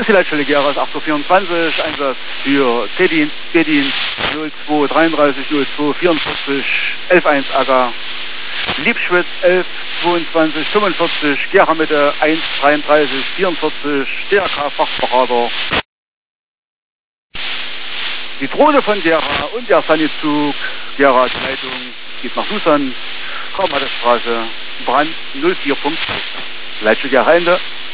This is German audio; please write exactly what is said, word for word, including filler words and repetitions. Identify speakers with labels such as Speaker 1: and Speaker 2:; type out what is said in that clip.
Speaker 1: ist die Leitstelle Gera, acht Uhr vierundzwanzig, Einsatz für C-Dienst, B-Dienst null zwei dreiunddreißig null zwei vierundvierzig elf eins Acker, Liebschwitz elf zweiundzwanzig fünfundvierzig, Gera Mitte eins dreiunddreißig vierundvierzig, D R K Fachberater. Die Drohne von Gera und der Sanizug, Gera die Leitung geht nach Susan, Karl-Mattes-Straße, Brand null vier Punkt. Leitstelle Gera Ende.